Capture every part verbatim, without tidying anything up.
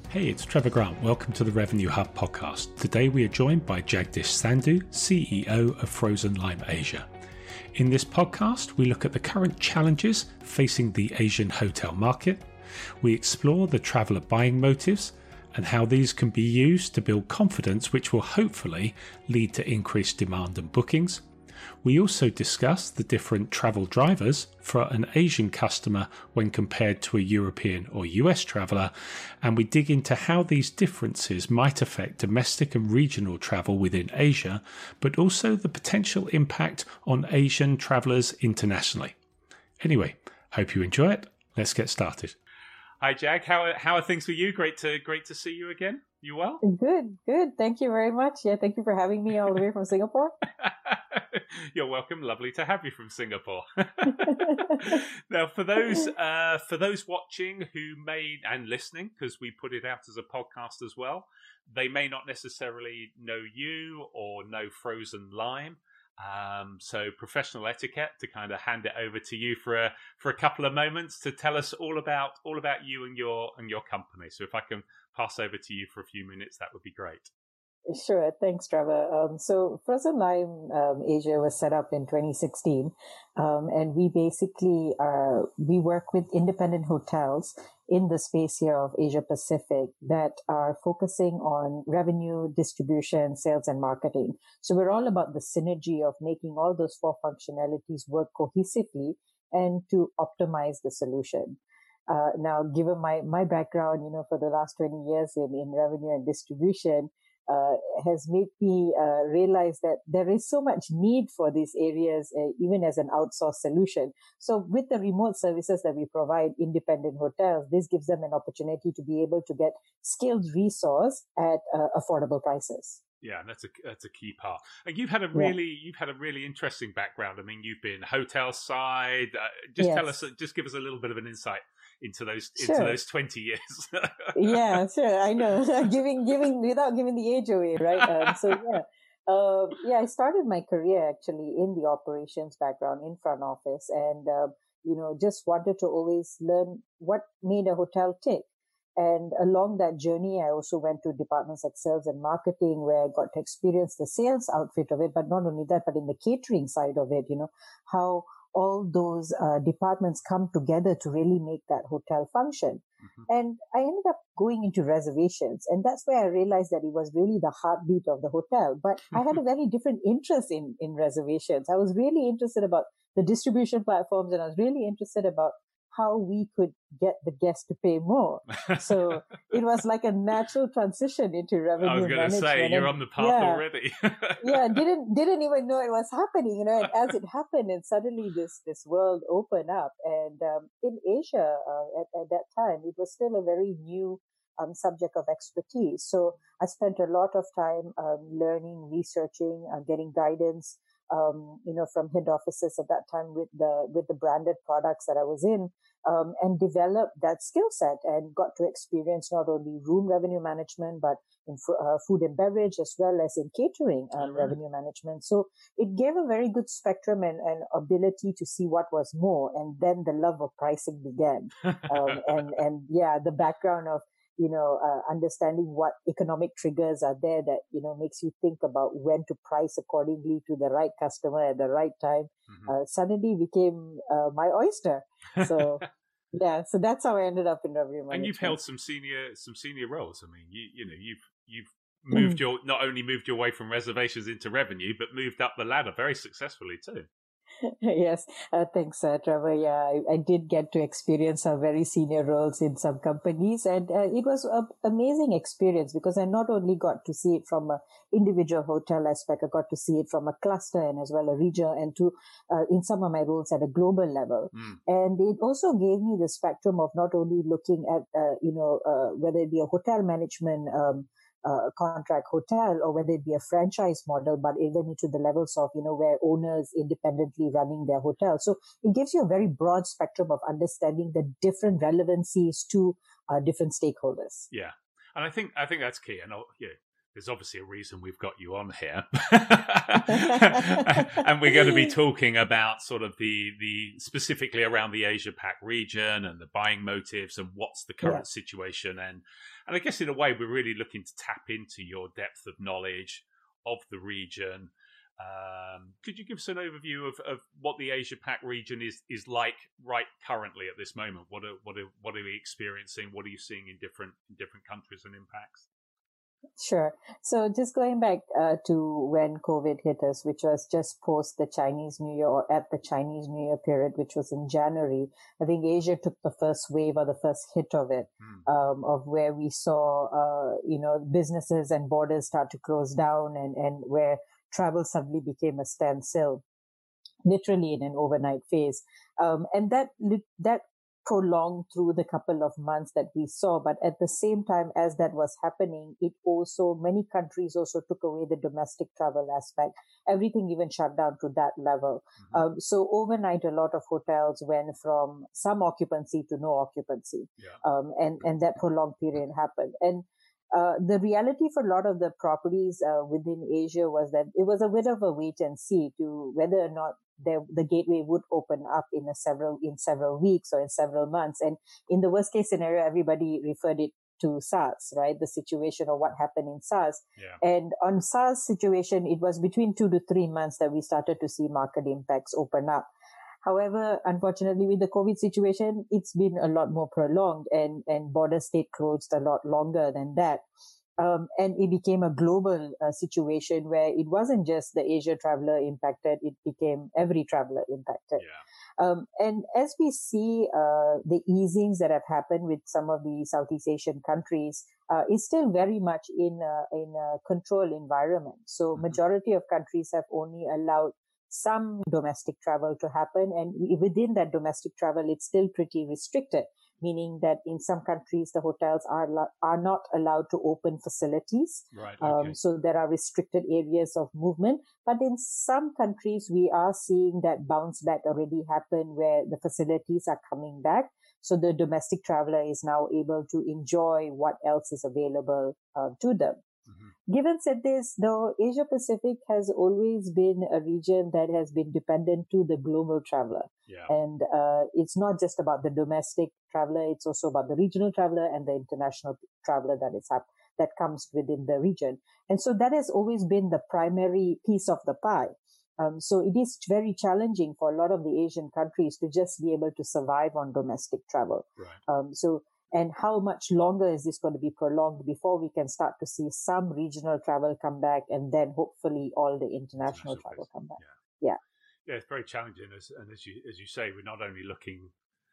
Hey, it's Trevor Grant. Welcome to the Revenue Hub podcast. Today we are joined by Jagdish Sandhu, C E O of Frozen Lime Asia. In this podcast, we look at the current challenges facing the Asian hotel market. We explore the traveller buying motives and how these can be used to build confidence, which will hopefully lead to increased demand and bookings. We also discuss the different travel drivers for an Asian customer when compared to a European or U S traveller, and we dig into how these differences might affect domestic and regional travel within Asia, but also the potential impact on Asian travellers internationally. Anyway, hope you enjoy it. Let's get started. Hi, Jag. How are, how are things with you? Great to great to see you again. You well? Good, good. Thank you very much. Yeah, thank you for having me all the way from Singapore. You're welcome. Lovely to have you from Singapore. Now, for those uh, for those watching who may and listening, because we put it out as a podcast as well, they may not necessarily know you or know Frozen Lime. Um, so professional etiquette to kind of hand it over to you for a for a couple of moments to tell us all about all about you and your and your company. So if I can pass over to you for a few minutes, that would be great. Sure. Thanks, Trevor. Um, so Frozen Lime um, Asia was set up in twenty sixteen, um, and we basically are we work with independent hotels in the space here of Asia Pacific that are focusing on revenue, distribution, sales, and marketing. So we're all about the synergy of making all those four functionalities work cohesively and to optimize the solution. Uh, now, given my, my background, you know, for the last twenty years in, in revenue and distribution, uh, has made me uh, realize that there is so much need for these areas, uh, even as an outsourced solution. So with the remote services that we provide independent hotels, this gives them an opportunity to be able to get skilled resource at uh, affordable prices. Yeah, that's a that's a key part. And you've had a really yeah. you've had a really interesting background. I mean, you've been hotel side. Uh, just yes. tell us, just give us a little bit of an insight into those sure. into those twenty years. Yeah, sure. I know. giving giving without giving the age away, right? Um, so yeah, uh, yeah. I started my career actually in the operations background in front office, and uh, you know, just wanted to always learn what made a hotel tick. And along that journey, I also went to departments like sales and marketing, where I got to experience the sales outfit of it. But not only that, but in the catering side of it, you know, how all those uh, departments come together to really make that hotel function. Mm-hmm. And I ended up going into reservations. And that's where I realized that it was really the heartbeat of the hotel. But I had a very different interest in, in reservations. I was really interested about the distribution platforms, and I was really interested about how we could get the guests to pay more. So it was like a natural transition into revenue management. I was going to say, you're on the path yeah, already. yeah, didn't didn't even know it was happening, you know. And as it happened, and suddenly this this world opened up. And um, in Asia uh, at, at that time, it was still a very new um, subject of expertise. So I spent a lot of time um, learning, researching, uh, getting guidance. Um, you know, from head offices at that time with the with the branded products that I was in, um, and developed that skill set and got to experience not only room revenue management, but in uh, food and beverage, as well as in catering um, right. revenue management. So it gave a very good spectrum and, and ability to see what was more. And then the love of pricing began. um, and, and yeah, the background of you know, uh, understanding what economic triggers are there that, you know, makes you think about when to price accordingly to the right customer at the right time, mm-hmm. uh, suddenly became uh, my oyster. So, yeah, so that's how I ended up in revenue management. And you've held some senior, some senior roles. I mean, you, you know, you've, you've moved mm. your, not only moved your way from reservations into revenue, but moved up the ladder very successfully too. Yes, uh, thanks, uh, Trevor. Yeah, I, I did get to experience some very senior roles in some companies, and uh, it was an amazing experience because I not only got to see it from an individual hotel aspect, I got to see it from a cluster and as well a region, and to uh, in some of my roles at a global level. Mm. And it also gave me the spectrum of not only looking at, uh, you know, uh, whether it be a hotel management um, Uh, contract hotel or whether it be a franchise model, but even into the levels of, you know, where owners independently running their hotel. So it gives you a very broad spectrum of understanding the different relevancies to uh, different stakeholders. Yeah. And I think, I think that's key. And I'll, yeah, there's obviously a reason we've got you on here. And we're going to be talking about sort of the, the specifically around the Asia Pac region and the buying motives and what's the current yeah. situation. And, and I guess in a way, we're really looking to tap into your depth of knowledge of the region. Um, could you give us an overview of, of what the Asia Pac region is is like right currently at this moment? What are what are what are we experiencing? What are you seeing in different in different countries and impacts? Sure. So just going back uh, to when COVID hit us, which was just post the Chinese New Year or at the Chinese New Year period, which was in January, I think Asia took the first wave or the first hit of it, mm. um, of where we saw, uh, you know, businesses and borders start to close down and, and where travel suddenly became a standstill, literally in an overnight phase. Um, and that, that prolonged through the couple of months that we saw. But at the same time as that was happening, it also, many countries also took away the domestic travel aspect. Everything even shut down to that level. Mm-hmm. Um, so overnight, a lot of hotels went from some occupancy to no occupancy. Yeah. Um, and, and that prolonged period happened. And Uh, the reality for a lot of the properties uh, within Asia was that it was a bit of a wait and see to whether or not the, the gateway would open up in a several in several weeks or in several months. And in the worst case scenario, everybody referred it to SARS, right? The situation or what happened in SARS. Yeah. And on SARS situation, it was between two to three months that we started to see market impacts open up. However, unfortunately, with the COVID situation, it's been a lot more prolonged and, and borders stayed closed a lot longer than that. Um, and it became a global uh, situation where it wasn't just the Asia traveler impacted, it became every traveler impacted. Yeah. Um, and as we see uh, the easings that have happened with some of the Southeast Asian countries, uh, it's still very much in a, in a controlled environment. So mm-hmm. majority of countries have only allowed some domestic travel to happen. And within that domestic travel, it's still pretty restricted, meaning that in some countries, the hotels are are not allowed to open facilities. Right, okay. Um, so there are restricted areas of movement. But in some countries, we are seeing that bounce back already happen where the facilities are coming back. So the domestic traveler is now able to enjoy what else is available uh, to them. Mm-hmm. Given said this, though, Asia Pacific has always been a region that has been dependent to the global traveler. Yeah. And uh, it's not just about the domestic traveler, it's also about the regional traveler and the international traveler that is up, that comes within the region. And so that has always been the primary piece of the pie. Um, so it is very challenging for a lot of the Asian countries to just be able to survive on domestic travel. Right. Um, so And how much longer is this going to be prolonged before we can start to see some regional travel come back and then hopefully all the international, international travel place. come back? Yeah. yeah. Yeah, it's very challenging. As, and as you, as you say, we're not only looking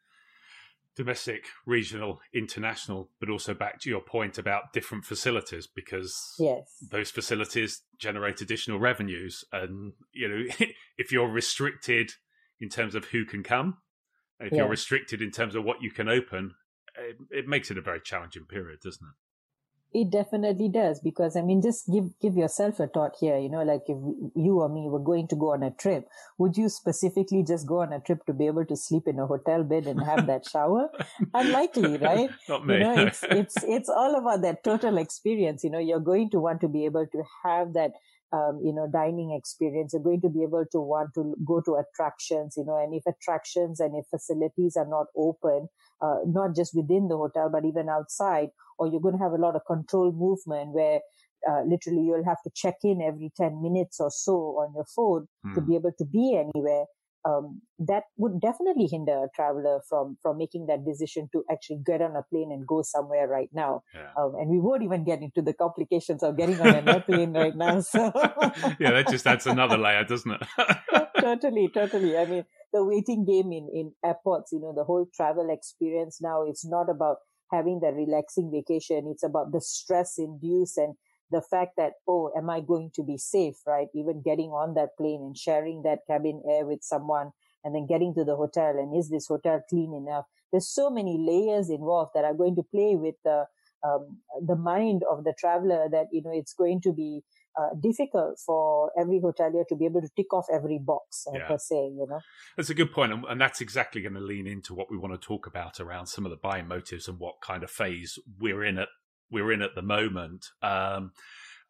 domestic, regional, international, but also back to your point about different facilities, because yes. those facilities generate additional revenues. And, you know, if you're restricted in terms of who can come, if yeah. you're restricted in terms of what you can open, It, it makes it a very challenging period, doesn't it? It definitely does, because, I mean, just give give yourself a thought here, you know, like if you or me were going to go on a trip, would you specifically just go on a trip to be able to sleep in a hotel bed and have that shower? Unlikely, right? Not me. You know, it's, it's, it's all about that total experience. You know, you're going to want to be able to have that Um, you know, dining experience. You're going to be able to want to go to attractions, you know, and if attractions and if facilities are not open, uh, not just within the hotel, but even outside, or you're going to have a lot of controlled movement where uh, literally you'll have to check in every ten minutes or so on your phone hmm. to be able to be anywhere. Um, that would definitely hinder a traveler from, from making that decision to actually get on a plane and go somewhere right now. Yeah. Um, and we won't even get into the complications of getting on an airplane right now. So yeah, that just adds another layer, doesn't it? Totally, totally. I mean, the waiting game in, in airports, you know, the whole travel experience now, it's not about having that relaxing vacation. It's about the stress induced and the fact that, oh, am I going to be safe, right? Even getting on that plane and sharing that cabin air with someone and then getting to the hotel. And is this hotel clean enough? There's so many layers involved that are going to play with the, um, the mind of the traveler that, you know, it's going to be uh, difficult for every hotelier to be able to tick off every box, uh, yeah. per se, you know. That's a good point. And, and that's exactly going to lean into what we want to talk about around some of the buying motives and what kind of phase we're in at we're in at the moment. Um,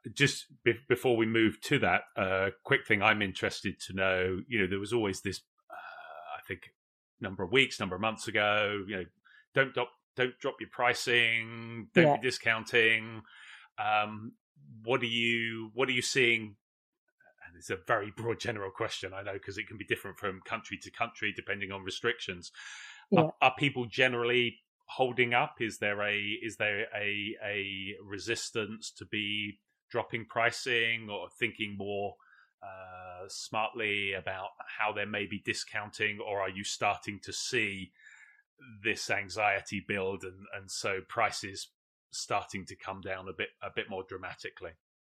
just be- before we move to that, uh, quick thing I'm interested to know, you know, there was always this, uh, I think, number of weeks, number of months ago, you know, don't drop, don't drop your pricing, don't Yeah. be discounting. Um, what are you, what are you seeing? And it's a very broad general question, I know, because it can be different from country to country depending on restrictions. Yeah. Are, are people generally holding up? Is there a is there a a resistance to be dropping pricing or thinking more uh, smartly about how they may be discounting, or are you starting to see this anxiety build and, and so prices starting to come down a bit a bit more dramatically?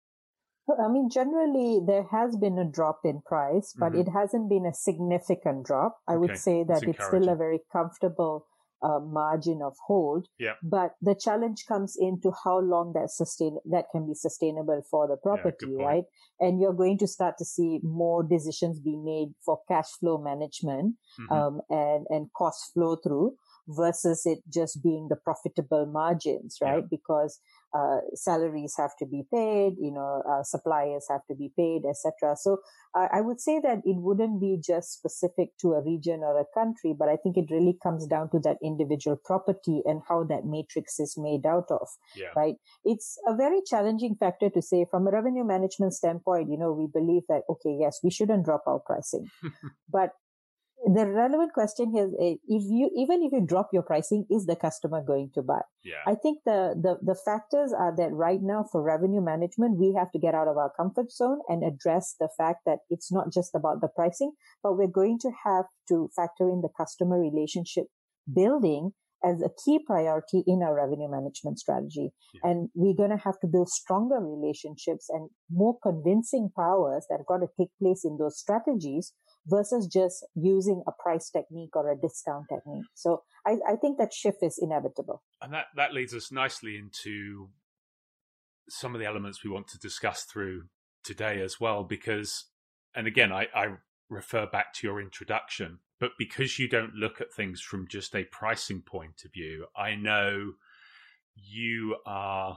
I mean, generally, there has been a drop in price, but Mm-hmm. it hasn't been a significant drop. I Okay. would say that That's it's still a encouraging. very comfortable uh, margin of hold. Yeah. But the challenge comes into how long that sustain that can be sustainable for the Yeah, property, good point. right? And you're going to start to see more decisions be made for cash flow management Mm-hmm. um, and and cost flow through versus it just being the profitable margins, right? Yeah. Because uh, salaries have to be paid, you know, uh, suppliers have to be paid, et cetera. So I, I would say that it wouldn't be just specific to a region or a country, but I think it really comes down to that individual property and how that matrix is made out of, Yeah. right? It's a very challenging factor to say from a revenue management standpoint. You know, we believe that, okay, yes, we shouldn't drop our pricing, but the relevant question here is, if you, even if you drop your pricing, is the customer going to buy? Yeah. I think the, the, the factors are that right now for revenue management, we have to get out of our comfort zone and address the fact that it's not just about the pricing, but we're going to have to factor in the customer relationship building as a key priority in our revenue management strategy. Yeah. And we're going to have to build stronger relationships and more convincing powers that are going to take place in those strategies versus just using a price technique or a discount technique. So I, I think that shift is inevitable. And that, that leads us nicely into some of the elements we want to discuss through today as well, because, and again, I, I refer back to your introduction, but because you don't look at things from just a pricing point of view, I know you are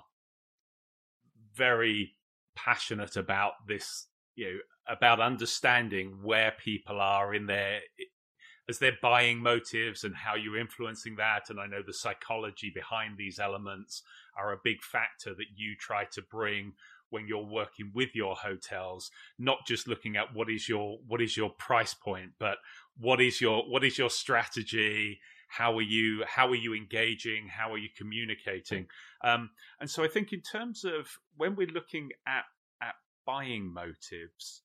very passionate about this, you know, about understanding where people are in their, as their buying motives and how you're influencing that. And I know the psychology behind these elements are a big factor that you try to bring when you're working with your hotels, not just looking at what is your, what is your price point, but what is your, what is your strategy? How are you, how are you engaging? How are you communicating? Um, and so I think in terms of when we're looking at, at buying motives,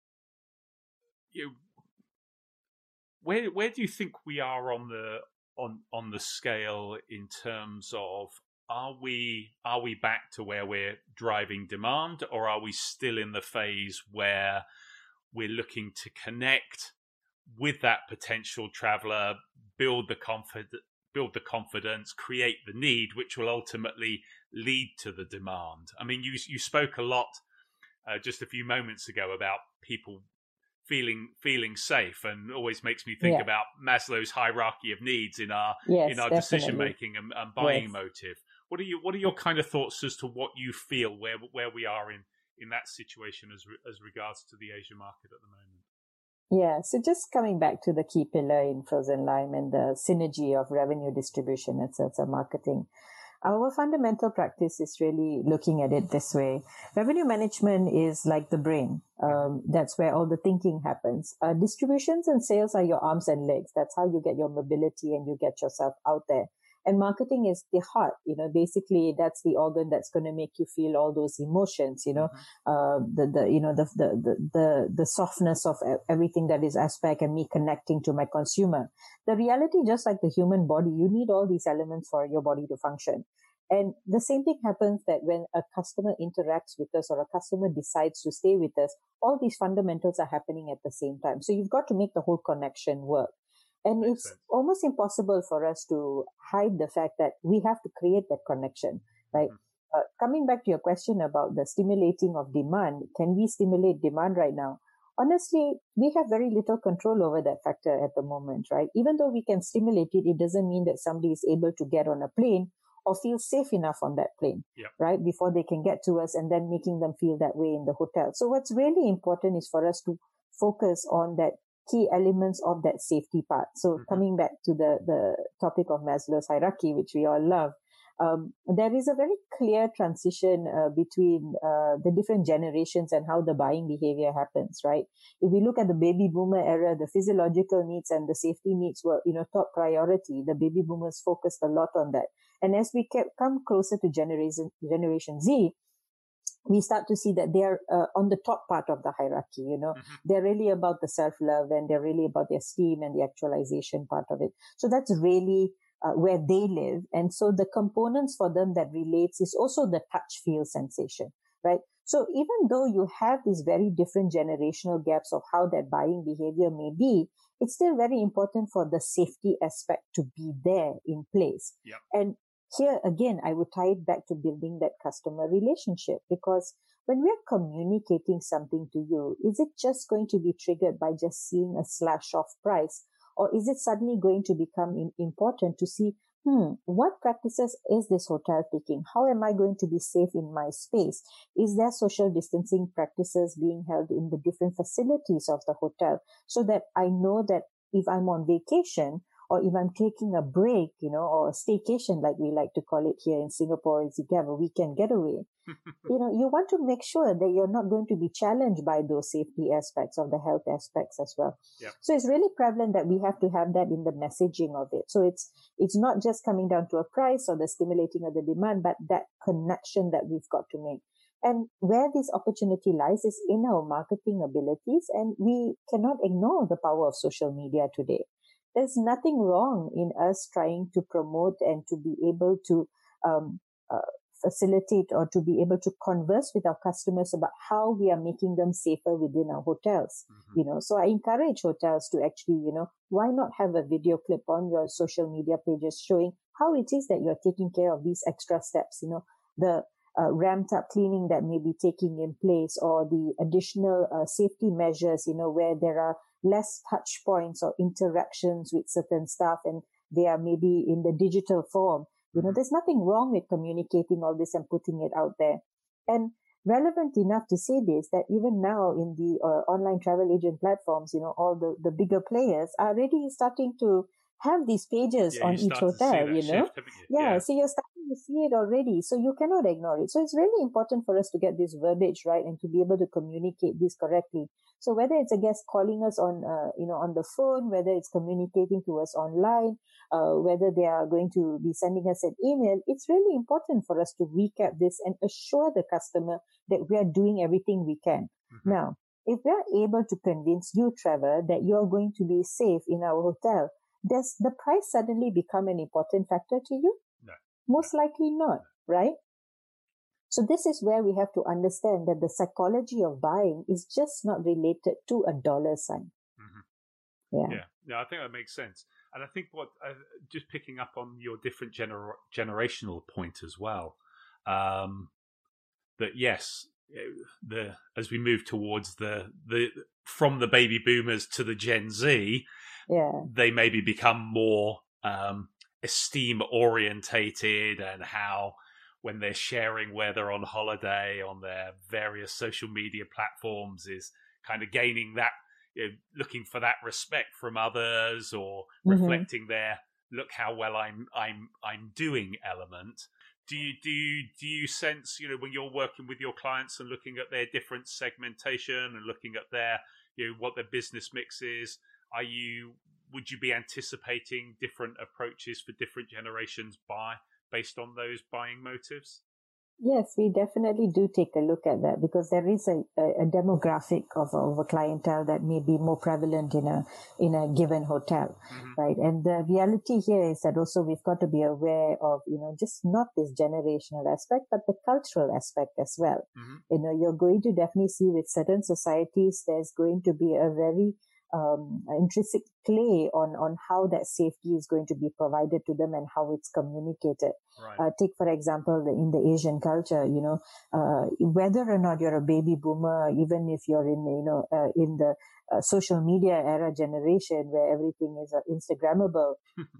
you know, where where do you think we are on the on on the scale in terms of are we are we back to where we're driving demand, or are we still in the phase where we're looking to connect with that potential traveler, build the confidence, build the confidence, create the need, which will ultimately lead to the demand? I mean, you you spoke a lot uh, just a few moments ago about people feeling feeling safe, and always makes me think Yeah. about Maslow's hierarchy of needs in our Yes, in our definitely. decision making and, and buying Yes. motive. What are you what are your kind of thoughts as to what you feel where where we are in in that situation as re, as regards to the Asia market at the moment? Yeah, so just coming back to the key pillar in Frozen Lime and the synergy of revenue distribution and sales and marketing. Our fundamental practice is really looking at it this way. Revenue management is like the brain. Um, that's where all the thinking happens. Uh, distributions and sales are your arms and legs. That's how you get your mobility and you get yourself out there. And marketing is the heart. You know, basically that's the organ that's going to make you feel all those emotions, you know, mm-hmm. uh, the, the, you know, the, the, the, the, the softness of everything that is aspect and me connecting to my consumer. The reality, just like the human body, you need all these elements for your body to function. And the same thing happens that when a customer interacts with us or a customer decides to stay with us, all these fundamentals are happening at the same time. So you've got to make the whole connection work. And Makes it's sense. Almost impossible for us to hide the fact that we have to create that connection, right? Mm-hmm. Uh, coming back to your question about the stimulating of demand, can we stimulate demand right now? Honestly, we have very little control over that factor at the moment, right? Even though we can stimulate it, it doesn't mean that somebody is able to get on a plane or feel safe enough on that plane, yep. right? Before they can get to us, and then making them feel that way in the hotel. So what's really important is for us to focus on that key elements of that safety part. So mm-hmm. coming back to the, the topic of Maslow's hierarchy, which we all love, um, there is a very clear transition uh, between uh, the different generations and how the buying behavior happens, right? If we look at the baby boomer era, the physiological needs and the safety needs were, you know, top priority. The baby boomers focused a lot on that. And as we kept, come closer to generation, Generation Z, we start to see that they're uh, on the top part of the hierarchy, you know. Mm-hmm. They're really about the self-love, and they're really about the esteem and the actualization part of it. So that's really uh, where they live. And so the components for them that relates is also the touch, feel sensation, right? So even though you have these very different generational gaps of how that buying behavior may be, it's still very important for the safety aspect to be there in place. Yep. And here again, I would tie it back to building that customer relationship, because when we're communicating something to you, is it just going to be triggered by just seeing a slash of price? Or is it suddenly going to become important to see, hmm, what practices is this hotel taking? How am I going to be safe in my space? Is there social distancing practices being held in the different facilities of the hotel, so that I know that if I'm on vacation, or if I'm taking a break, you know, or a staycation, like we like to call it here in Singapore, is you have a weekend getaway. You know, you want to make sure that you're not going to be challenged by those safety aspects of the health aspects as well. Yep. So it's really prevalent that we have to have that in the messaging of it. So it's, it's not just coming down to a price or the stimulating of the demand, but that connection that we've got to make. And where this opportunity lies is in our marketing abilities, and we cannot ignore the power of social media today. There's nothing wrong in us trying to promote and to be able to um, uh, facilitate or to be able to converse with our customers about how we are making them safer within our hotels. Mm-hmm. You know, so I encourage hotels to actually, you know, why not have a video clip on your social media pages showing how it is that you're taking care of these extra steps, you know, the uh, ramped up cleaning that may be taking in place, or the additional uh, safety measures, you know, where there are less touch points or interactions with certain staff, and they are maybe in the digital form. You know, there's nothing wrong with communicating all this and putting it out there. And relevant enough to say this, that even now in the uh, online travel agent platforms, you know, all the, the bigger players are already starting to have these pages yeah, on each hotel, you know. Shift, you? Yeah, yeah, so you're starting to see it already. So you cannot ignore it. So it's really important for us to get this verbiage right and to be able to communicate this correctly. So whether it's a guest calling us on, uh, you know, on the phone, whether it's communicating to us online, uh, whether they are going to be sending us an email, it's really important for us to recap this and assure the customer that we are doing everything we can. Mm-hmm. Now, if we are able to convince you, Trevor, that you're going to be safe in our hotel, does the price suddenly become an important factor to you? No. Most likely not, right? So this is where we have to understand that the psychology of buying is just not related to a dollar sign. Mm-hmm. Yeah. Yeah. No, I think that makes sense. And I think what, uh, just picking up on your different gener- generational point as well, um, that yes, the as we move towards the the from the baby boomers to the Gen Z, yeah, they maybe become more um, esteem orientated, and how when they're sharing where they're on holiday on their various social media platforms is kind of gaining that, you know, looking for that respect from others, or mm-hmm. reflecting their look how well I'm I'm I'm doing element. Do you do you, do you sense, you know, when you're working with your clients and looking at their different segmentation and looking at their, you know, what their business mix is, are you would you be anticipating different approaches for different generations by based on those buying motives? Yes, we definitely do take a look at that, because there is a, a, a demographic of, of a clientele that may be more prevalent in a in a given hotel, mm-hmm. right? And the reality here is that also we've got to be aware of, you know, just not this generational aspect, but the cultural aspect as well. Mm-hmm. You know, you're going to definitely see with certain societies, there's going to be a very um, intrinsic play on, on how that safety is going to be provided to them and how it's communicated. Right. Uh, take, for example, the, in the Asian culture, you know, uh, whether or not you're a baby boomer, even if you're in, you know, uh, in the uh, social media era generation where everything is uh, Instagrammable, that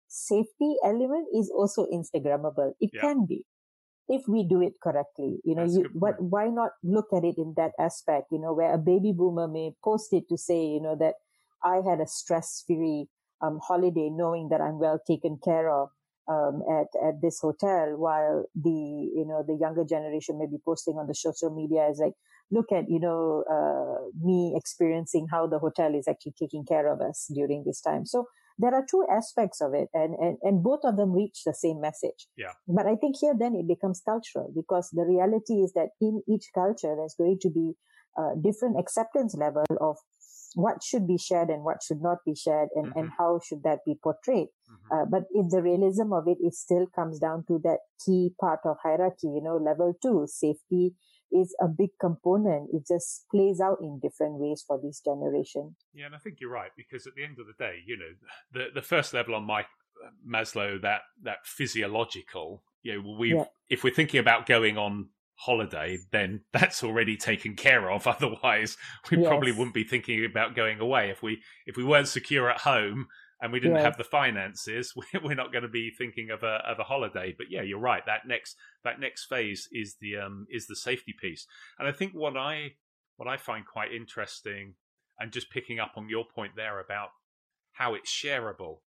safety element is also Instagrammable. It Yeah. can be, if we do it correctly. You know, That's a you, good what, point. why not look at it in that aspect, you know, where a baby boomer may post it to say, you know, that I had a stress-free um, holiday knowing that I'm well taken care of um, at, at this hotel, while the, you know, the younger generation may be posting on the social media as like, look at, you know, uh, me experiencing how the hotel is actually taking care of us during this time. So there are two aspects of it, and, and, and both of them reach the same message. Yeah. But I think here then it becomes cultural, because the reality is that in each culture, there's going to be a different acceptance level of what should be shared and what should not be shared, and, Mm-hmm. and how should that be portrayed. Mm-hmm. Uh, but in the realism of it, it still comes down to that key part of hierarchy, you know, level two, safety is a big component. It just plays out in different ways for this generation. Yeah, and I think you're right, because at the end of the day, you know, the the first level on my Maslow, that that physiological, you know, we Yeah. if we're thinking about going on holiday, then that's already taken care of. Otherwise, we Yes. probably wouldn't be thinking about going away. If we if we weren't secure at home and we didn't Yes. have the finances, we're not going to be thinking of a of a holiday. But yeah, you're right. That next that next phase is the um is the safety piece. And I think what I what I find quite interesting, and just picking up on your point there about how it's shareable,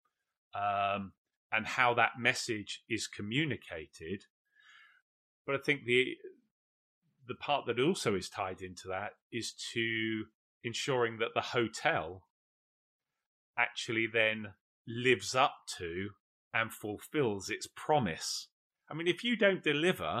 um, and how that message is communicated. But I think the the part that also is tied into that is to ensuring that the hotel actually then lives up to and fulfills its promise. I mean, if you don't deliver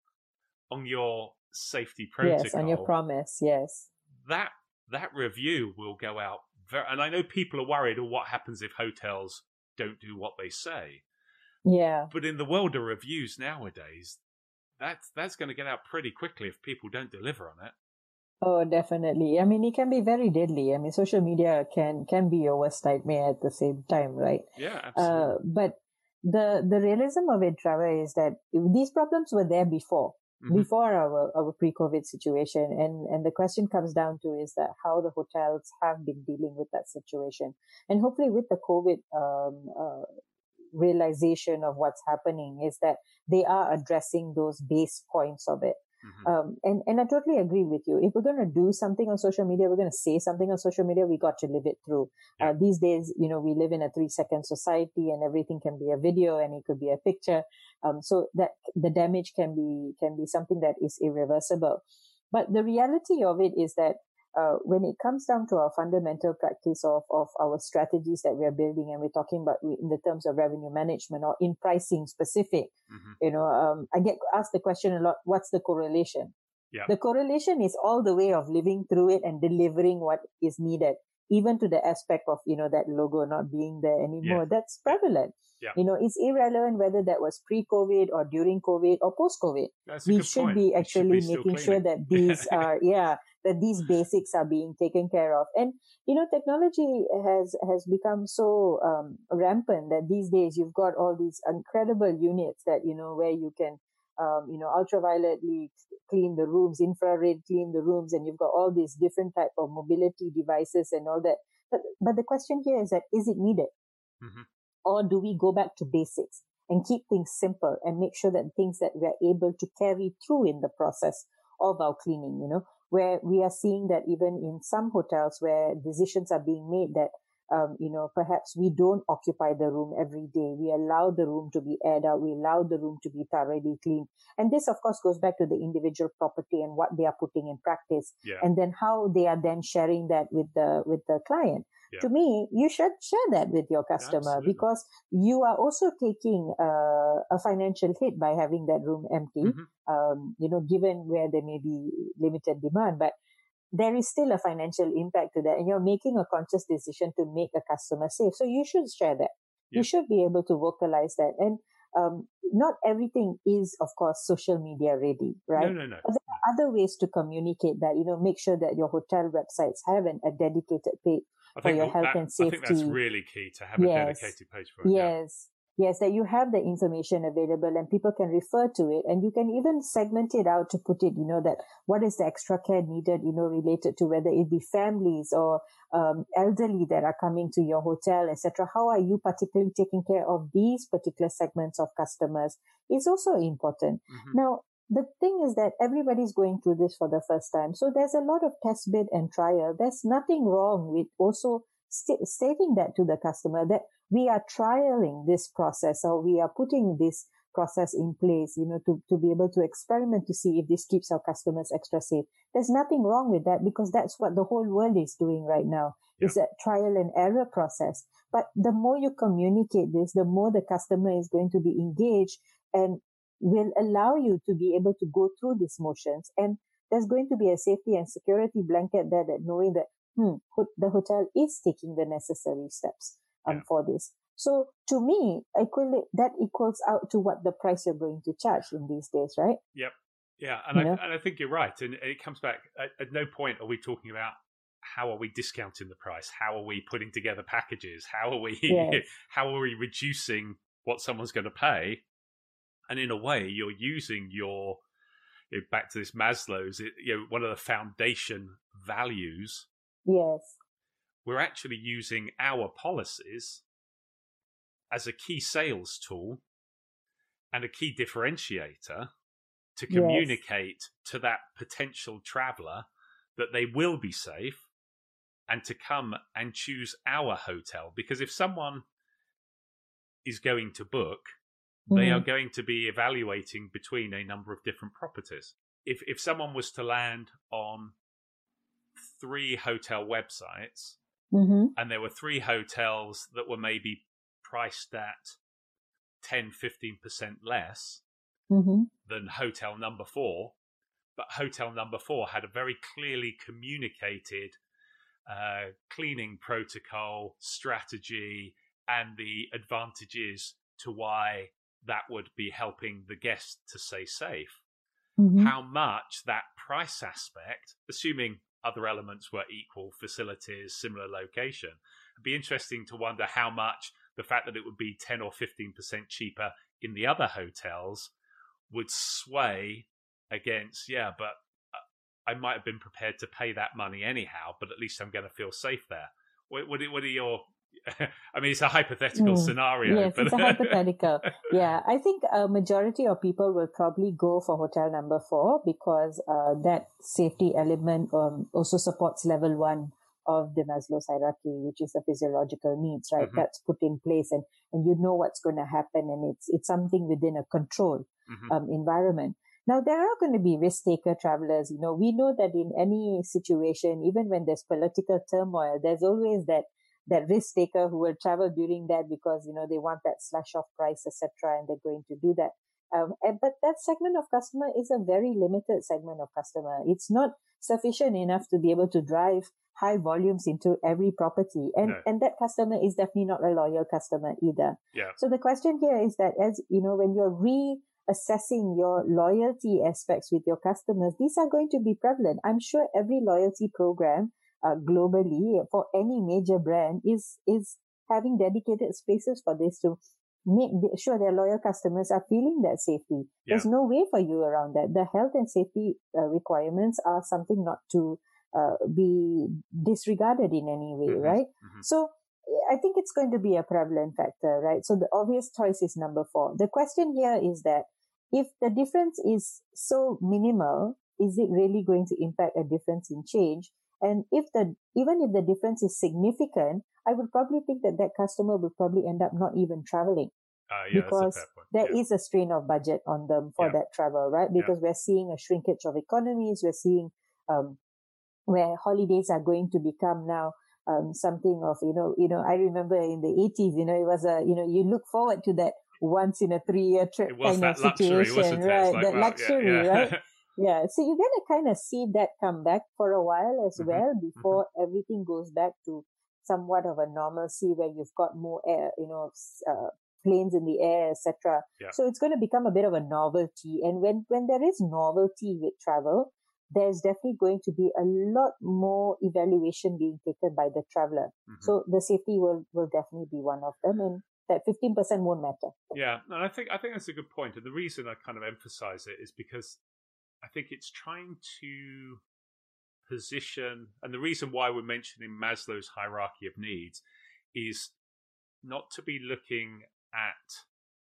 on your safety protocol, Yes, on your promise, yes. that that review will go out very, and I know people are worried, or what happens if hotels don't do what they say. Yeah. But in the world of reviews nowadays, that's that's going to get out pretty quickly if people don't deliver on it. Oh, definitely. I mean, it can be very deadly. I mean, social media can can be your worst nightmare at the same time, right? Yeah, absolutely. Uh, but the the realism of it, Trevor, is that these problems were there before, mm-hmm. before our, our pre-COVID situation, and and the question comes down to is that how the hotels have been dealing with that situation, and hopefully with the COVID um, uh, realization of what's happening is that they are addressing those base points of it. Mm-hmm. Um, and, and I totally agree with you. If we're going to do something on social media, we're going to say something on social media, we got to live it through. Yeah. Uh, these days, you know, we live in a three second society, and everything can be a video and it could be a picture. Um, so that the damage can be, can be something that is irreversible. But the reality of it is that Uh, when it comes down to our fundamental practice of, of our strategies that we're building, and we're talking about in the terms of revenue management or in pricing specific, mm-hmm. you know, um, I get asked the question a lot, what's the correlation? Yeah. The correlation is all the way of living through it and delivering what is needed, even to the aspect of, you know, that logo not being there anymore. Yeah. That's prevalent. Yeah. You know, it's irrelevant whether that was pre-COVID or during COVID or post-COVID. That's we a good should point. be actually should be making sure that these are, yeah, that these basics are being taken care of. And, you know, technology has, has become so um, rampant that these days you've got all these incredible units that, you know, where you can, um, you know, ultravioletly clean the rooms, infrared clean the rooms, and you've got all these different type of mobility devices and all that. But, but the question here is that, is it needed? Mm-hmm. Or do we go back to basics and keep things simple and make sure that things that we are able to carry through in the process of our cleaning, you know, where we are seeing that even in some hotels where decisions are being made that, um, you know, perhaps we don't occupy the room every day. We allow the room to be aired out. We allow the room to be thoroughly cleaned. And this, of course, goes back to the individual property and what they are putting in practice. Yeah. And then how they are then sharing that with the, with the client. Yeah. To me, you should share that with your customer. Absolutely. Because you are also taking uh, a financial hit by having that room empty, mm-hmm. um, you know, given where there may be limited demand. But there is still a financial impact to that, and you're making a conscious decision to make a customer safe. So you should share that. Yeah. You should be able to vocalize that. And um, not everything is, of course, social media ready, right? No, no, no. But there are other ways to communicate that, you know, make sure that your hotel websites have an, a dedicated page I for think your health that, and safety. I think that's really key to have yes. a dedicated page for it. Yes. Yes, that you have the information available and people can refer to it, and you can even segment it out to put it, you know, that what is the extra care needed, you know, related to whether it be families or um, elderly that are coming to your hotel, et cetera. How are you particularly taking care of these particular segments of customers is also important. Mm-hmm. Now, the thing is that everybody's going through this for the first time. So there's a lot of test bid and trial. There's nothing wrong with also st- stating that to the customer that we are trialing this process, or we are putting this process in place, you know, to, to be able to experiment to see if this keeps our customers extra safe. There's nothing wrong with that, because that's what the whole world is doing right now. Yeah. Is a trial and error process. But the more you communicate this, the more the customer is going to be engaged and will allow you to be able to go through these motions. And there's going to be a safety and security blanket there, that knowing that hmm, the hotel is taking the necessary steps um, yeah. for this. So to me, equally, that equals out to what the price you're going to charge in these days, right? Yep. Yeah. And, I, and I think you're right. And it comes back, at, at no point are we talking about how are we discounting the price? How are we putting together packages? How are we, yes. how are we reducing what someone's going to pay? And in a way, you're using your, you know, back to this Maslow's, you know, one of the foundation values. Yes. We're actually using our policies as a key sales tool and a key differentiator to communicate yes. to that potential traveler that they will be safe and to come and choose our hotel. Because if someone is going to book, they mm-hmm. are going to be evaluating between a number of different properties. If if someone was to land on three hotel websites mm-hmm. and there were three hotels that were maybe priced at ten, fifteen percent less mm-hmm. than hotel number four, but hotel number four had a very clearly communicated uh, cleaning protocol, strategy, and the advantages to why that would be helping the guest to stay safe. Mm-hmm. How much that price aspect, assuming other elements were equal, facilities, similar location, it'd be interesting to wonder how much the fact that it would be ten or fifteen percent cheaper in the other hotels would sway against, yeah, but I might have been prepared to pay that money anyhow, but at least I'm going to feel safe there. What, what, what are your... I mean, it's a hypothetical mm. scenario. Yes, but... it's a hypothetical. Yeah, I think a majority of people will probably go for hotel number four because uh, that safety element um, also supports level one of the Maslow's hierarchy, which is the physiological needs, right? Mm-hmm. That's put in place, and, and you know what's going to happen, and it's it's something within a controlled mm-hmm. um, environment. Now, there are going to be risk-taker travelers. You know, we know that in any situation, even when there's political turmoil, there's always that that risk taker who will travel during that because, you know, they want that slash off price, et cetera, and they're going to do that. Um, and, but that segment of customer is a very limited segment of customer. It's not sufficient enough to be able to drive high volumes into every property. And, no. and that customer is definitely not a loyal customer either. Yeah. So the question here is that, as you know, when you're reassessing your loyalty aspects with your customers, these are going to be prevalent. I'm sure every loyalty program Uh, globally for any major brand is is having dedicated spaces for this to make sure their loyal customers are feeling that safety. Yeah. There's no way for you around that. The health and safety uh, requirements are something not to uh, be disregarded in any way, mm-hmm. right? Mm-hmm. So I think it's going to be a prevalent factor, right? So the obvious choice is number four. The question here is that if the difference is so minimal, is it really going to impact a difference in change? And if the, even if the difference is significant, I would probably think that that customer will probably end up not even traveling. Uh, yeah, because that's a fair point. there yeah. is a strain of budget on them for yeah. that travel, right? Because yeah. we're seeing a shrinkage of economies. We're seeing, um, where holidays are going to become now, um, something of, you know, you know, I remember in the eighties, you know, it was a, you know, you look forward to that once in a three year trip kind of luxury, situation, right? Like, that well, luxury, yeah, yeah. right? Yeah, so you're going to kind of see that come back for a while as mm-hmm. well before mm-hmm. everything goes back to somewhat of a normalcy where you've got more air, you know, uh, planes in the air, et cetera. Yeah. So it's going to become a bit of a novelty. And when, when there is novelty with travel, there's definitely going to be a lot more evaluation being taken by the traveler. Mm-hmm. So the safety will, will definitely be one of them. And that fifteen percent won't matter. Yeah, and I think I think that's a good point. And the reason I kind of emphasize it is because I think it's trying to position, and the reason why we're mentioning Maslow's hierarchy of needs is not to be looking at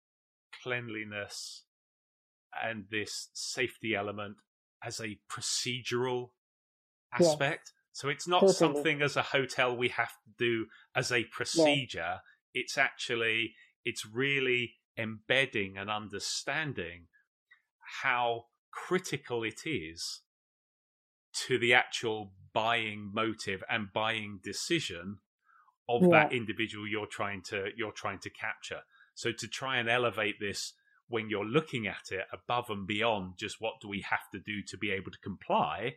cleanliness and this safety element as a procedural aspect. Yeah. So it's not totally. Something as a hotel we have to do as a procedure. Yeah. It's actually, it's really embedding and understanding how critical it is to the actual buying motive and buying decision of yeah. that individual you're trying to you're trying to capture. So to try and elevate this when you're looking at it above and beyond just what do we have to do to be able to comply,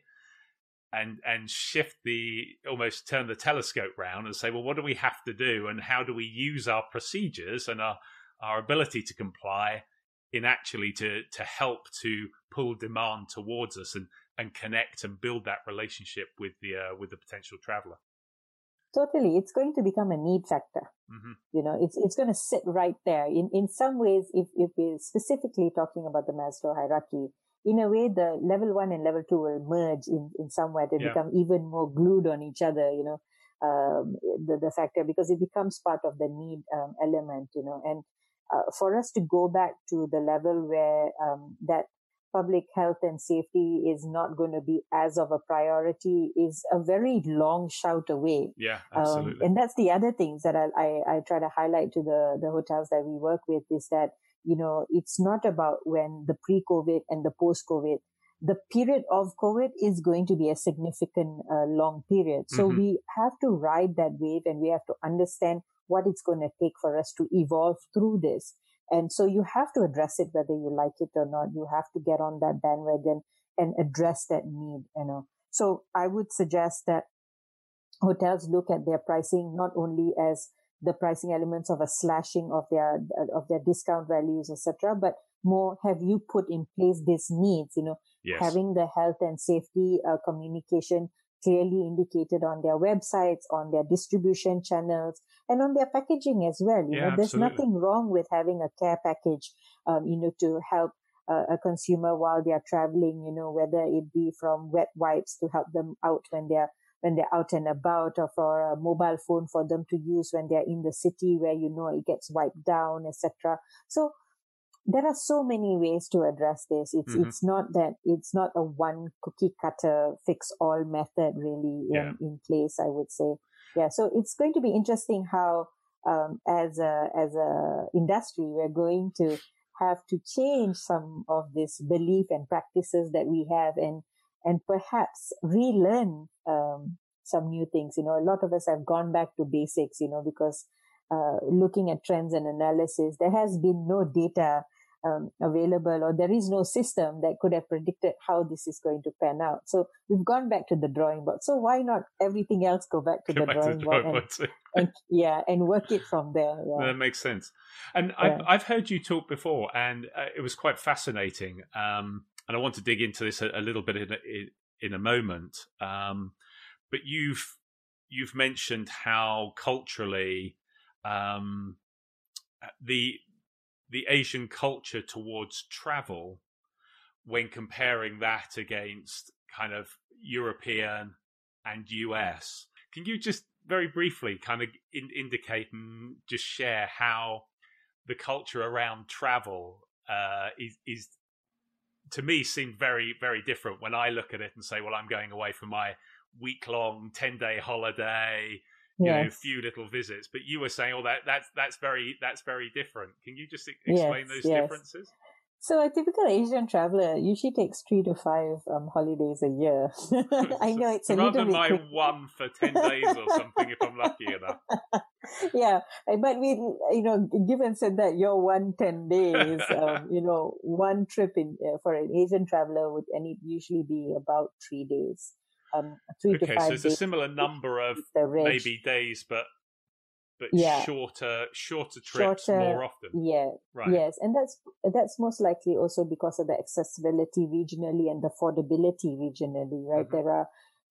and and shift the, almost turn the telescope round and say, well, what do we have to do and how do we use our procedures and our, our ability to comply in actually to to help to pull demand towards us and, and connect and build that relationship with the uh, with the potential traveler. Totally. It's going to become a need factor. Mm-hmm. You know, it's it's going to sit right there. In in some ways, if, if we're specifically talking about the Maslow hierarchy, in a way, the level one and level two will merge in, in somewhere to yeah. become even more glued on each other, you know, um, the, the factor, because it becomes part of the need um, element, you know. And uh, for us to go back to the level where um, that public health and safety is not going to be as of a priority is a very long shout away. Yeah, absolutely. Um, and that's the other things that I, I, I try to highlight to the, the hotels that we work with is that, you know, it's not about when the pre-COVID and the post-COVID. The period of COVID is going to be a significant uh, long period. So mm-hmm. we have to ride that wave and we have to understand what it's going to take for us to evolve through this. And so you have to address it whether you like it or not. You have to get on that bandwagon and address that need, you know. So I would suggest that hotels look at their pricing not only as the pricing elements of a slashing of their of their discount values, et cetera, but more, have you put in place these needs, you know, yes. having the health and safety uh, communication clearly indicated on their websites, on their distribution channels, and on their packaging as well. You yeah, know, there's absolutely. nothing wrong with having a care package, um, you know, to help uh, a consumer while they are traveling, you know, whether it be from wet wipes to help them out when they're when they're out and about, or for a mobile phone for them to use when they're in the city where, you know, it gets wiped down, et cetera. So there are so many ways to address this. It's mm-hmm. it's not that it's not a one cookie cutter fix all method really yeah. in, in place, I would say. Yeah. So it's going to be interesting how, um, as a, as a industry, we're going to have to change some of this belief and practices that we have, and, and perhaps relearn, um, some new things. You know, a lot of us have gone back to basics, you know, because, uh, looking at trends and analysis, there has been no data Um, available, or there is no system that could have predicted how this is going to pan out. So we've gone back to the drawing board. So why not everything else go back to go the back drawing to the board, drawing board and, and yeah, and work it from there. Yeah. That makes sense. And yeah. I've, I've heard you talk before, and uh, it was quite fascinating. Um, and I want to dig into this a, a little bit in a, in a moment. Um, but you've you've mentioned how culturally um, the the Asian culture towards travel, when comparing that against kind of European and U S. Can you just very briefly kind of in, indicate and just share how the culture around travel uh, is, is, to me, seemed very, very different when I look at it and say, well, I'm going away for my week-long, ten-day holiday, you yes. know, few little visits, but you were saying, "Oh, that that's that's very that's very different." Can you just explain yes, those yes. differences? So, a typical Asian traveler usually takes three to five um, holidays a year. I know it's a rather little than my bit one for ten days or something, if I'm lucky enough. Yeah, but we, you know, given said that your one ten days, um, you know, one trip in uh, for an Asian traveler would and it usually be about three days. Um, three okay, to five so it's days a similar number of maybe days, but but yeah. shorter shorter trips shorter, more often. Yeah, right. Yes, and that's that's most likely also because of the accessibility regionally and the affordability regionally, right? Mm-hmm. There are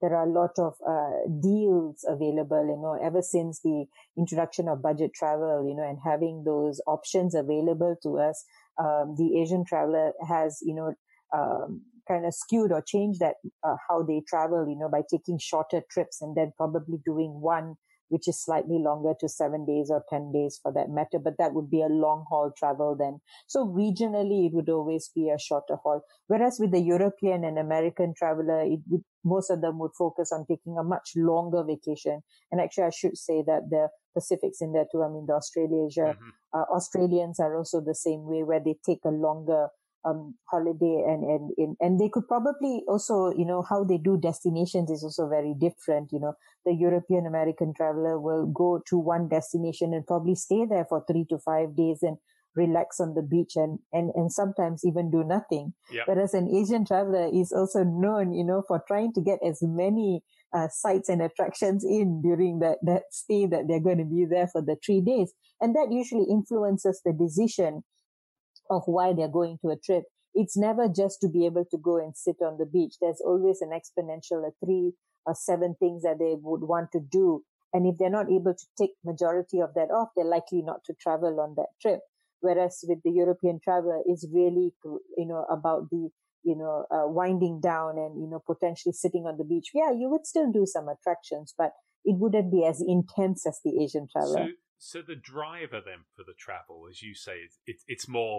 There are a lot of uh, deals available, you know, ever since the introduction of budget travel, you know, and having those options available to us. Um, the Asian traveler has, you know, um, kind of skewed or changed that uh, how they travel, you know, by taking shorter trips and then probably doing one which is slightly longer to seven days or ten days for that matter. But that would be a long haul travel then. So regionally, it would always be a shorter haul. Whereas with the European and American traveler, it would, most of them would focus on taking a much longer vacation. And actually, I should say that the Pacific's in there too. I mean, the Australasia, mm-hmm. uh, Australians are also the same way, where they take a longer Um, holiday and, and, and, and they could probably also, you know, how they do destinations is also very different. You know, the European American traveler will go to one destination and probably stay there for three to five days and relax on the beach and, and, and sometimes even do nothing. Yep. Whereas an Asian traveler is also known, you know, for trying to get as many uh, sites and attractions in during that, that stay that they're going to be there for the three days. And that usually influences the decision of why they're going to a trip. It's never just to be able to go and sit on the beach. There's always an exponential, a three or seven things that they would want to do. And if they're not able to take majority of that off, they're likely not to travel on that trip. Whereas with the European traveler, it's really, you know, about the, you know, uh, winding down and, you know, potentially sitting on the beach. Yeah, you would still do some attractions, but it wouldn't be as intense as the Asian traveler. So- So the driver then for the travel, as you say, it, it's more,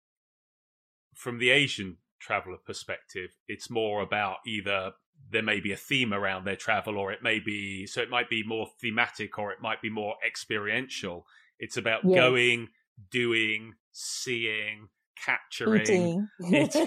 from the Asian traveller perspective, it's more about either there may be a theme around their travel, or it may be, so it might be more thematic, or it might be more experiential. It's about yes. going, doing, seeing, capturing, eating,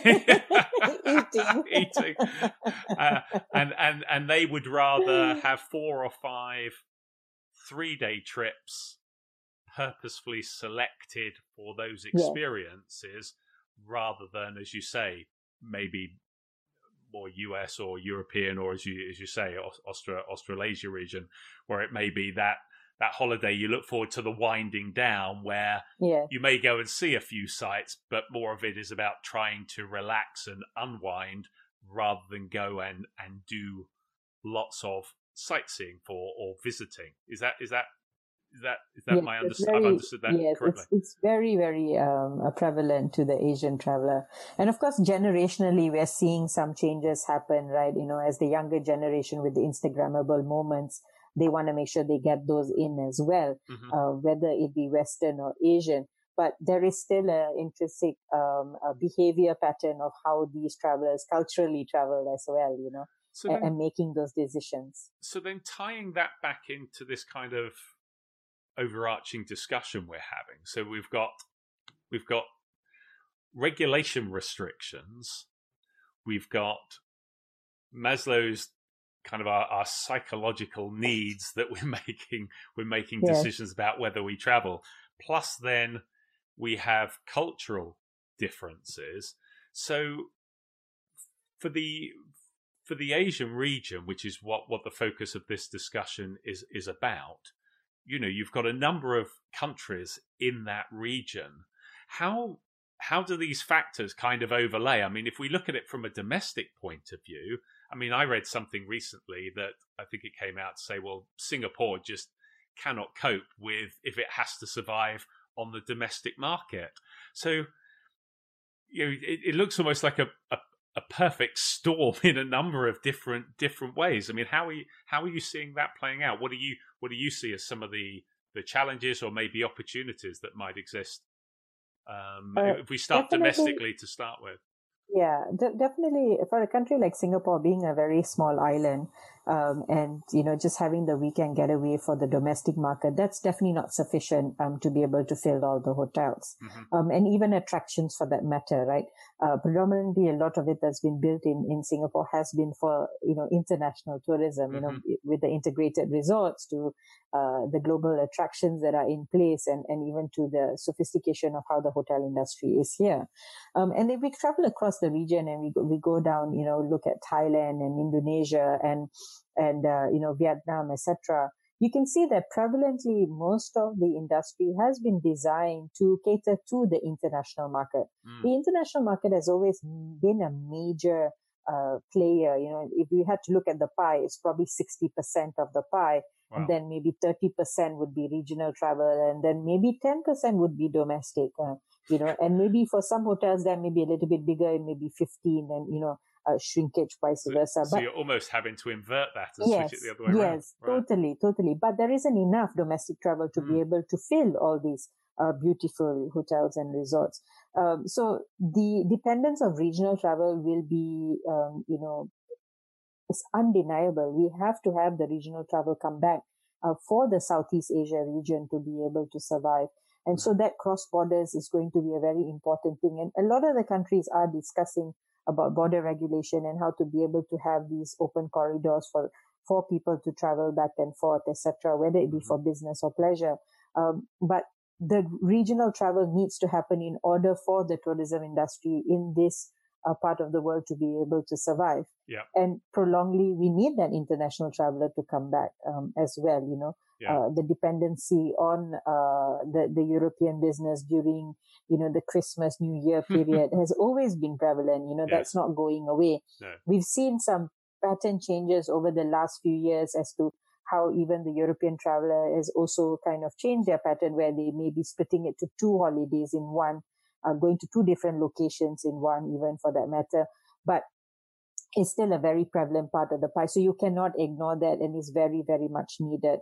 eating, eating. Uh, and, and, and they would rather have four or five three-day trips purposefully selected for those experiences, yeah. rather than, as you say, maybe more U S or European, or as you as you say, Austra, Australasia region, where it may be that that holiday you look forward to the winding down, where yeah. you may go and see a few sites, but more of it is about trying to relax and unwind rather than go and and do lots of sightseeing for or visiting. Is that is that is that is that yes, my understanding? I've understood that yes, correctly. It's, it's very very um, prevalent to the Asian traveler, and of course generationally we're seeing some changes happen, right? You know, as the younger generation with the Instagrammable moments, they want to make sure they get those in as well, mm-hmm. uh, whether it be Western or Asian. But there is still an intrinsic um, a behavior pattern of how these travelers culturally travel as well, you know. So then, and making those decisions. So then tying that back into this kind of overarching discussion we're having. So we've got we've got regulation restrictions. We've got Maslow's kind of our, our psychological needs that we're making we're making yes. decisions about whether we travel. Plus then we have cultural differences. So for the For the Asian region, which is what, what the focus of this discussion is, is about, you know, you've got a number of countries in that region. How how do these factors kind of overlay? I mean, if we look at it from a domestic point of view, I mean, I read something recently that I think it came out to say, well, Singapore just cannot cope with if it has to survive on the domestic market. So, you know, it, it looks almost like a, a a perfect storm in a number of different different ways. I mean, how are you, how are you seeing that playing out? What do you what do you see as some of the, the challenges or maybe opportunities that might exist? Um, uh, if we start domestically to start with. Yeah, d- definitely for a country like Singapore, being a very small island, um, and, you know, just having the weekend getaway for the domestic market, that's definitely not sufficient um, to be able to fill all the hotels, mm-hmm. um, and even attractions for that matter, right? Uh, predominantly, a lot of it that's been built in, in Singapore has been for, you know, international tourism, mm-hmm. you know, with the integrated resorts to uh, the global attractions that are in place, and, and even to the sophistication of how the hotel industry is here. Um, and then we travel across the region and we go, we go down, you know, look at Thailand and Indonesia and, and, uh, you know, Vietnam, et cetera. You can see that prevalently most of the industry has been designed to cater to the international market. Mm. The international market has always been a major uh, player. You know, if we had to look at the pie, it's probably sixty percent of the pie. Wow. And then maybe thirty percent would be regional travel, and then maybe ten percent would be domestic, uh, you know, and maybe for some hotels that may be a little bit bigger, it may be fifteen, and, you know, uh, shrinkage, vice so, versa. So but, you're almost having to invert that and yes, switch it the other way around. Yes, right. totally, totally. But there isn't enough domestic travel to mm. be able to fill all these uh, beautiful hotels and resorts. Um, so the dependence of regional travel will be, um, you know, it's undeniable. We have to have the regional travel come back uh, for the Southeast Asia region to be able to survive. And so that cross borders is going to be a very important thing. And a lot of the countries are discussing about border regulation and how to be able to have these open corridors for, for people to travel back and forth, et cetera, whether it be for business or pleasure. Um, but the regional travel needs to happen in order for the tourism industry in this uh, part of the world to be able to survive. Yeah. And prolongedly, we need that international traveler to come back um, as well, you know. Yeah. Uh, the dependency on uh, the, the European business during, you know, the Christmas, New Year period has always been prevalent. You know, yes. that's not going away. No. We've seen some pattern changes over the last few years as to how even the European traveler has also kind of changed their pattern, where they may be splitting it to two holidays in one, uh, going to two different locations in one, even for that matter. But it's still a very prevalent part of the pie. So you cannot ignore that, and it's very, very much needed.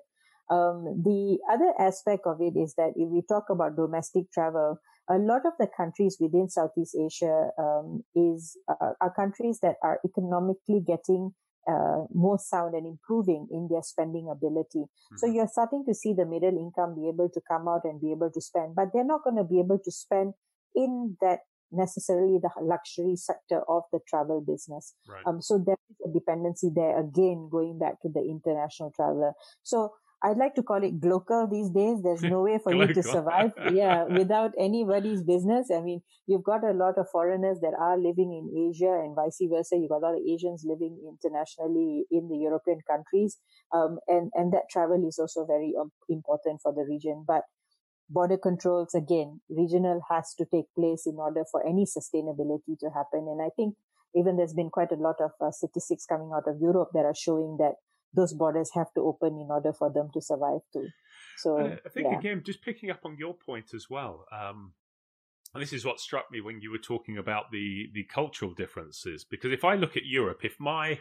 Um, the other aspect of it is that if we talk about domestic travel, a lot of the countries within Southeast Asia um, is uh, are countries that are economically getting uh, more sound and improving in their spending ability. Mm-hmm. So you're starting to see the middle income be able to come out and be able to spend, but they're not going to be able to spend in that necessarily the luxury sector of the travel business. Right. Um, so there is a dependency there, again, going back to the international traveler. So I'd like to call it glocal these days. There's no way for you to survive, yeah, without anybody's business. I mean, you've got a lot of foreigners that are living in Asia and vice versa. You've got a lot of Asians living internationally in the European countries. Um, and, and that travel is also very um, important for the region. But border controls, again, regional has to take place in order for any sustainability to happen. And I think even there's been quite a lot of uh, statistics coming out of Europe that are showing that those borders have to open in order for them to survive too. So I, I think, yeah. again, just picking up on your point as well, um, and this is what struck me when you were talking about the, the cultural differences. Because if I look at Europe, if my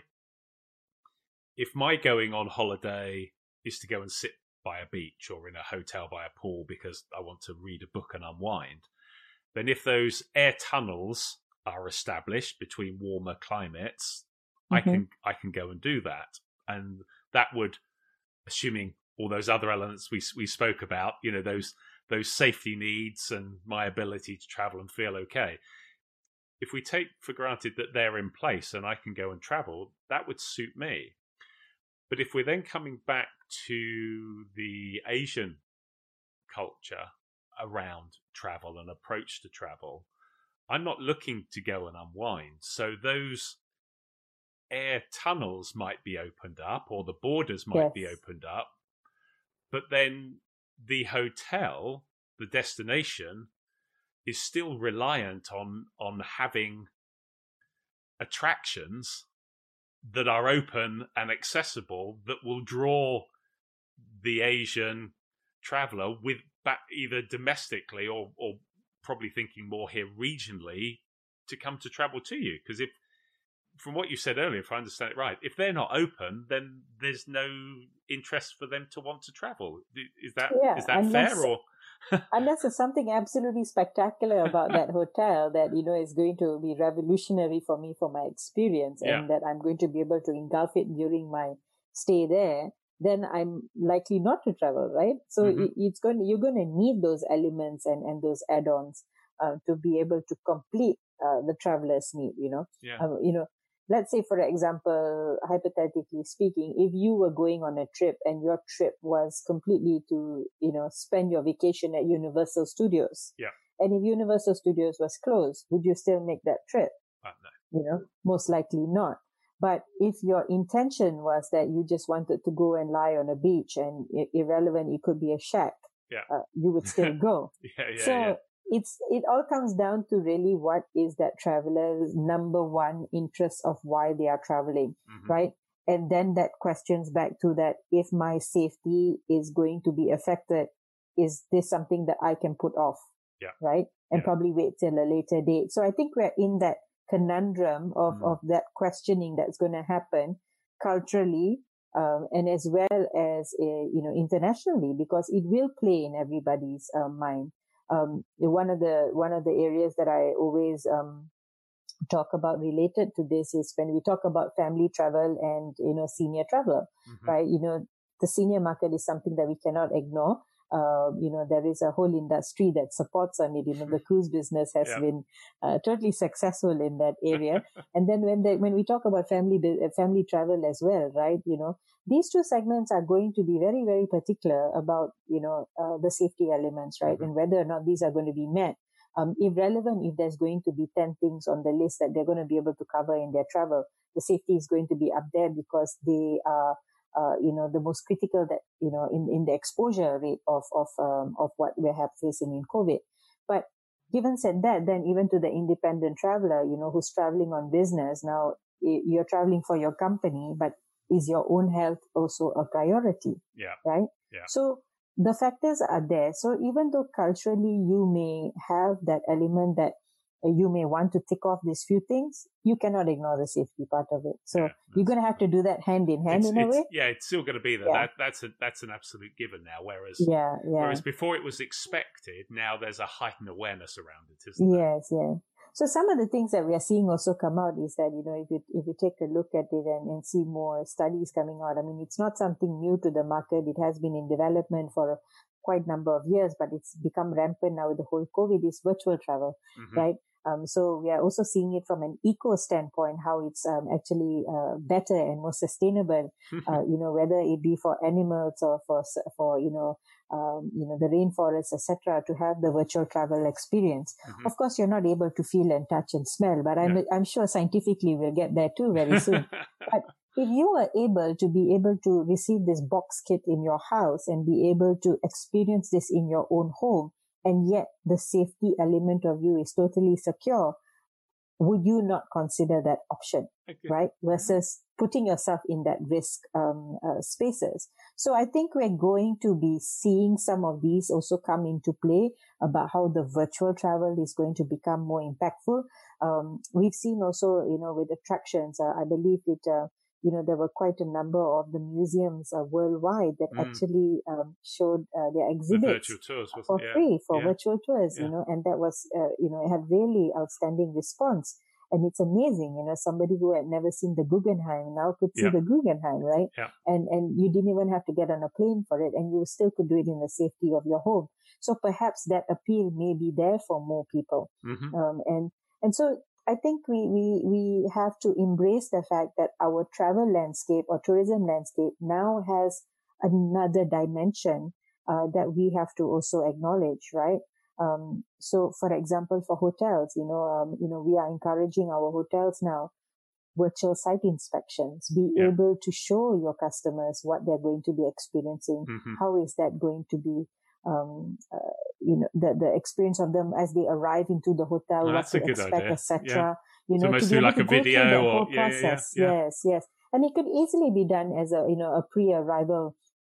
if my going on holiday is to go and sit by a beach or in a hotel by a pool because I want to read a book and unwind, then if those air tunnels are established between warmer climates, mm-hmm. I can I can go and do that. And that would, assuming all those other elements we we spoke about, you know, those those safety needs and my ability to travel and feel okay. If we take for granted that they're in place and I can go and travel, that would suit me. But if we're then coming back to the Asian culture around travel and approach to travel, I'm not looking to go and unwind. So those air tunnels might be opened up or the borders might yes. be opened up, but then the hotel, the destination, is still reliant on on having attractions that are open and accessible that will draw the Asian traveller with back either domestically or or probably thinking more here regionally to come to travel to you. Because if from what you said earlier, if I understand it right, if they're not open, then there's no interest for them to want to travel. Is that yeah, is that unless, fair? Or unless there's something absolutely spectacular about that hotel that, you know, is going to be revolutionary for me, for my experience, yeah. and that I'm going to be able to engulf it during my stay there, then I'm likely not to travel, right? So mm-hmm. it, it's going, you're going to need those elements and, and those add-ons uh, to be able to complete uh, the traveler's need, you know. Yeah. Um, you know, let's say, for example, hypothetically speaking, if you were going on a trip and your trip was completely to, you know, spend your vacation at Universal Studios. Yeah. And if Universal Studios was closed, would you still make that trip? Uh, no. You know, most likely not. But if your intention was that you just wanted to go and lie on a beach and irrelevant, it could be a shack, yeah. uh, you would still go. yeah, yeah, so, yeah. it's it all comes down to really what is that traveler's number one interest of why they are traveling, mm-hmm. right? And then that questions back to that, if my safety is going to be affected, is this something that I can put off? Yeah. Right? And yeah. probably wait till a later date. So I think we're in that conundrum of, mm. of that questioning that's going to happen culturally, um, and as well as, uh, you know, internationally, because it will play in everybody's uh, mind. Um, one of the, one of the areas that I always, um, talk about related to this is when we talk about family travel and, you know, senior travel, mm-hmm. right? You know, the senior market is something that we cannot ignore. Uh, you know, there is a whole industry that supports on it. You know, the cruise business has yeah. been uh, totally successful in that area. And then when they, when we talk about family family travel as well, right? You know, these two segments are going to be very, very particular about, you know, uh, the safety elements, right? Mm-hmm. And whether or not these are going to be met. Um, irrelevant if there's going to be ten things on the list that they're going to be able to cover in their travel, the safety is going to be up there because they are, uh, you know, the most critical that, you know, in, in the exposure rate of, of, um, of what we have facing in COVID. But given said that, then even to the independent traveler, you know, who's traveling on business, now you're traveling for your company, but is your own health also a priority? Yeah. Right? Yeah. So, the factors are there. So even though culturally you may have that element that you may want to tick off these few things, you cannot ignore the safety part of it. So yeah, you're going to have to do that hand in hand in a way. Yeah, it's still going to be there. Yeah. That, that's a that's an absolute given now. Whereas yeah, yeah. whereas before it was expected, now there's a heightened awareness around it, isn't there? Yes, yeah. So some of the things that we are seeing also come out is that, you know, if you, if you take a look at it and, and see more studies coming out, I mean, it's not something new to the market. It has been in development for a quite number of years, but it's become rampant now with the whole COVID is virtual travel, mm-hmm. right? Um, so we are also seeing it from an eco standpoint, how it's um, actually uh, better and more sustainable, uh, you know, whether it be for animals or for, for you know, um, you know, the rainforest, et cetera, to have the virtual travel experience. Mm-hmm. Of course, you're not able to feel and touch and smell, but I'm, yeah. I'm sure scientifically we'll get there too very soon. But if you are able to be able to receive this box kit in your house and be able to experience this in your own home, and yet the safety element of you is totally secure, would you not consider that option, okay. right? Versus putting yourself in that risk um, uh, spaces. So I think we're going to be seeing some of these also come into play about how the virtual travel is going to become more impactful. Um, we've seen also, you know, with attractions, uh, I believe it, uh, you know, there were quite a number of the museums uh, worldwide that mm. actually um, showed uh, their exhibits the tours, for yeah. free for yeah. virtual tours, yeah. you know, and that was, uh, you know, it had really outstanding response. And it's amazing, you know, somebody who had never seen the Guggenheim now could see yeah. the Guggenheim, right? Yeah. And and you didn't even have to get on a plane for it, and you still could do it in the safety of your home. So perhaps that appeal may be there for more people. Mm-hmm. Um, and and so I think we, we, we have to embrace the fact that our travel landscape or tourism landscape now has another dimension uh, that we have to also acknowledge, right? Um, so, for example, for hotels, you know, um, you know, we are encouraging our hotels now virtual site inspections. Be yeah. able to show your customers what they're going to be experiencing. Mm-hmm. How is that going to be? Um, uh, you know, the, the experience of them as they arrive into the hotel, oh, what to expect, et cetera. Yeah. You know, so to be able like to a go video through that or whole yeah, process. yeah, yeah. Yes, yes. And it could easily be done as a, you know, a pre-arrival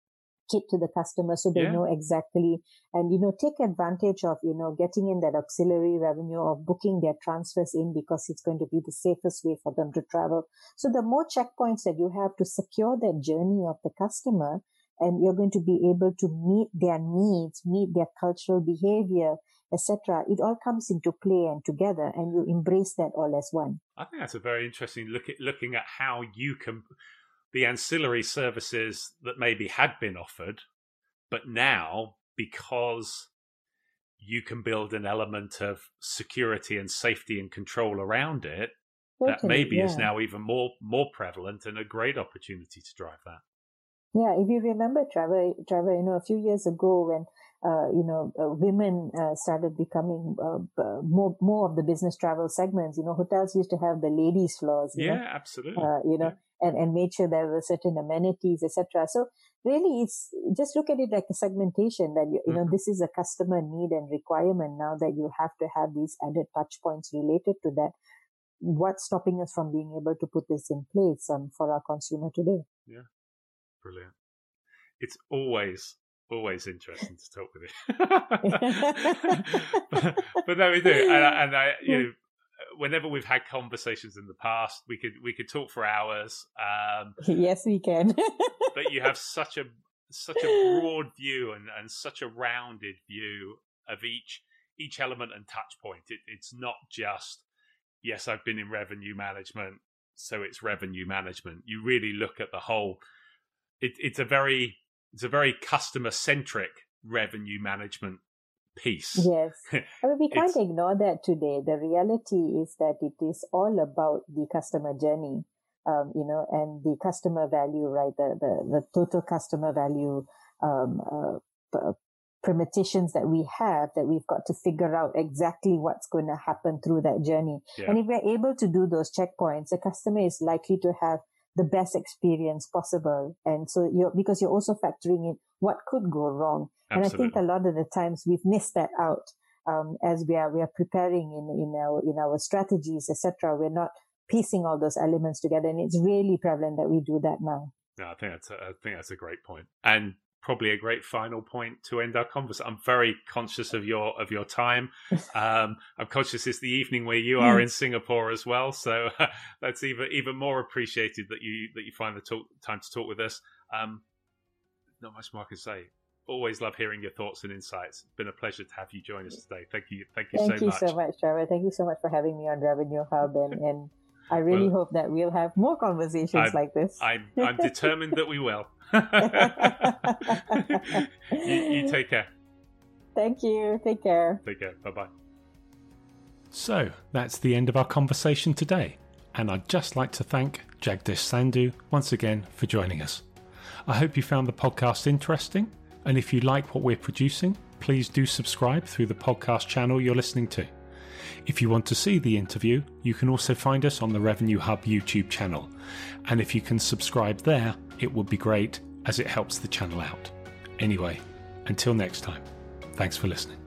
kit to the customer so they yeah. know exactly, and, you know, take advantage of, you know, getting in that auxiliary revenue of booking their transfers in because it's going to be the safest way for them to travel. So the more checkpoints that you have to secure that journey of the customer, and you're going to be able to meet their needs, meet their cultural behavior, et cetera. It all comes into play and together, and you embrace that all as one. I think that's a very interesting look at looking at how you can the ancillary services that maybe had been offered, but now because you can build an element of security and safety and control around it, totally, that maybe yeah. is now even more more prevalent and a great opportunity to drive that. Yeah, if you remember, Trevor, Trevor, you know, a few years ago when, uh, you know, uh, women uh, started becoming uh, uh, more more of the business travel segments, you know, hotels used to have the ladies' floors. You yeah, know? absolutely. Uh, you know, yeah. and, and made sure there were certain amenities, et cetera. So really, it's just look at it like a segmentation that, you, you know, this is a customer need and requirement now that you have to have these added touch points related to that. What's stopping us from being able to put this in place um, for our consumer today? Yeah, brilliant. It's always, always interesting to talk with you. but, but no, we do. And, I- and I, you know, whenever we've had conversations in the past, we could we could talk for hours. Um, yes, we can. But you have such a such a broad view and, and such a rounded view of each each element and touch point. It, it's not just, yes, I've been in revenue management, so it's revenue management. You really look at the whole. It, it's a very it's a very customer centric revenue management piece. Yes. I mean, we can't ignore that today. The reality is that it is all about the customer journey, um, you know, and the customer value, right? The, the, the total customer value, um, uh, permutations that we have, that we've got to figure out exactly what's going to happen through that journey. Yeah. And if we're able to do those checkpoints, the customer is likely to have the best experience possible. And so you're, because you're also factoring in what could go wrong. Absolutely. And I think a lot of the times we've missed that out, um, as we are, we are preparing in, in our, in our strategies, et cetera. We're not piecing all those elements together. And it's really prevalent that we do that now. No, I think that's a, I think that's a great point. And probably a great final point to end our conversation. I'm very conscious of your of your time. Um, I'm conscious it's the evening where you are in Singapore as well, so uh, that's even even more appreciated that you that you find the talk, time to talk with us. Um, not much more I can say. Always love hearing your thoughts and insights. It's been a pleasure to have you join us today. Thank you, thank you thank so you much. Thank you so much, Trevor. Thank you so much for having me on Revenue Hub, and. and I really well, hope that we'll have more conversations I'm, like this. I'm, I'm determined that we will. you, you take care. Thank you. Take care. Take care. Bye-bye. So that's the end of our conversation today. And I'd just like to thank Jagdish Sandhu once again for joining us. I hope you found the podcast interesting. And if you like what we're producing, please do subscribe through the podcast channel you're listening to. If you want to see the interview, you can also find us on the Revenue Hub YouTube channel. And if you can subscribe there, it would be great, as it helps the channel out. Anyway, until next time, thanks for listening.